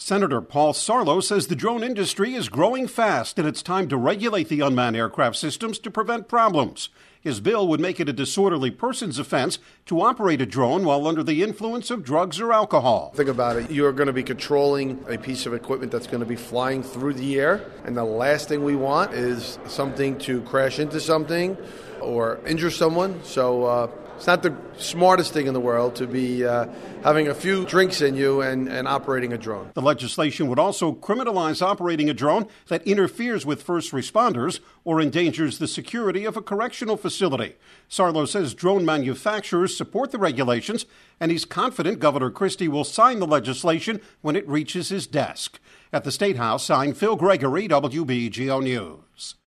Senator Paul Sarlo says the drone industry is growing fast and it's time to regulate the unmanned aircraft systems to prevent problems. His bill would make it a disorderly person's offense to operate a drone while under the influence of drugs or alcohol. Think about it. You're going to be controlling a piece of equipment that's going to be flying through the air, and the last thing we want is something to crash into something or injure someone. So it's not the smartest thing in the world to be having a few drinks in you and operating a drone. The legislation would also criminalize operating a drone that interferes with first responders or endangers the security of a correctional facility. Sarlo says drone manufacturers support the regulations, and he's confident Governor Christie will sign the legislation when it reaches his desk. At the State House, I'm Phil Gregory, WBGO News.